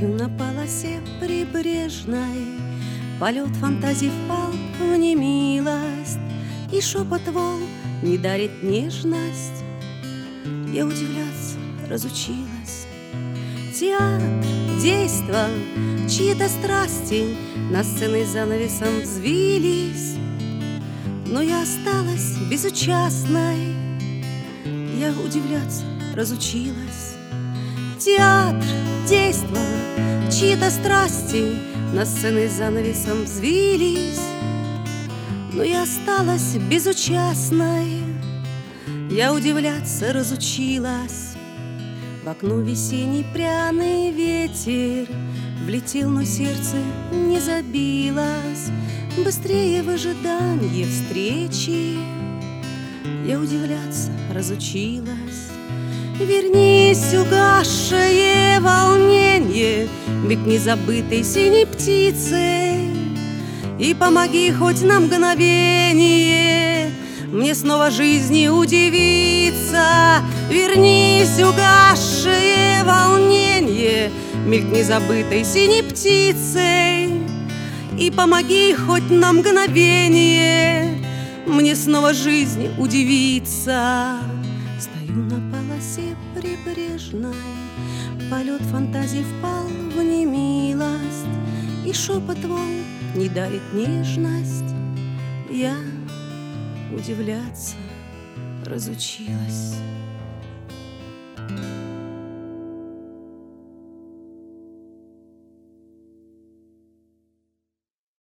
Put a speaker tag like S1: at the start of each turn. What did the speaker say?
S1: Стою на полосе прибрежной, полет фантазий впал в немилость, и шепот волн не дарит нежность. Я удивляться разучилась. Театр, действо, чьи-то страсти на сценой занавесом взвились, но я осталась безучастной. Я удивляться разучилась. Театр, действо, чьи-то страсти на сценой занавесом взвились, но я осталась безучастной. Я удивляться разучилась. В окно весенний пряный ветер влетел, но сердце не забилось быстрее в ожидании встречи. Я удивляться разучилась. Вернись, угасшее волнение, миг незабытой синей птицы, и помоги хоть на мгновение мне снова жизни удивиться. Вернись, угасшее волнение, миг незабытой синей птицы, и помоги хоть на мгновение мне снова жизни удивиться. Стою на полосе прибрежной, полет фантазий впал в немилость, и шепот волн не дарит нежность. Я удивляться разучилась.